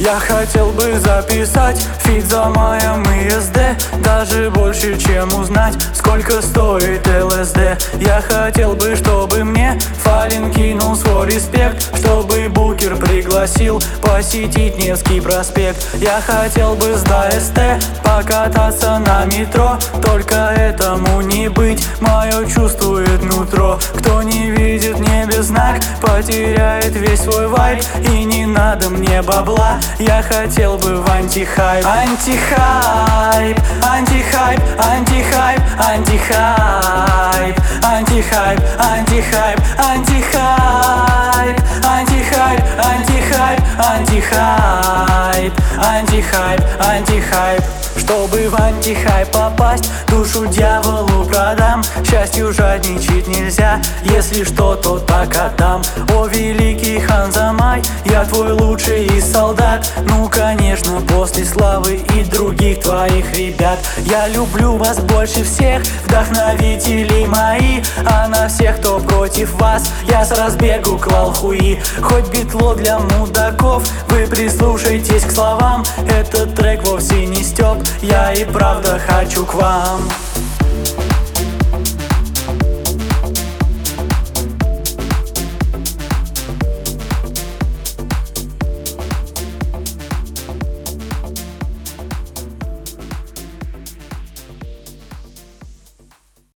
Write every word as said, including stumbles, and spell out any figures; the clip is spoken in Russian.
Я хотел бы записать фит за моем и эс дэ, даже больше, чем узнать, сколько стоит эл эс дэ. Я хотел бы, чтобы мне Фалин кинул свой респект, чтобы букер пригласил посетить Невский проспект. Я хотел бы с ДСТ покататься на метро, только этому не быть, мое чувствует нутро. Кто не видит в небе знак, потеряет весь свой вайб, и не надо мне бабла, я хотел бы в антихайп. Антихайп, антихайп, антихайп, антихайп, антихайп, антихайп, антихайп, антихайп, антихайп, антихайп, антихайп, антихайп. Чтобы в антихайп попасть, душу дьяволу продам. Счастью жадничать нельзя, если что, то так отдам. О, великий Ханзамай, я твой лучший из солдат. Ну, конечно, после славы и других твоих ребят. Я люблю вас больше всех, вдохновители мои. А на всех, кто против вас, я с разбегу клал хуи. Хоть битло для мудаков, вы прислушайтесь к словам. Этот трек вовсе не стёб, я и правда хочу к вам.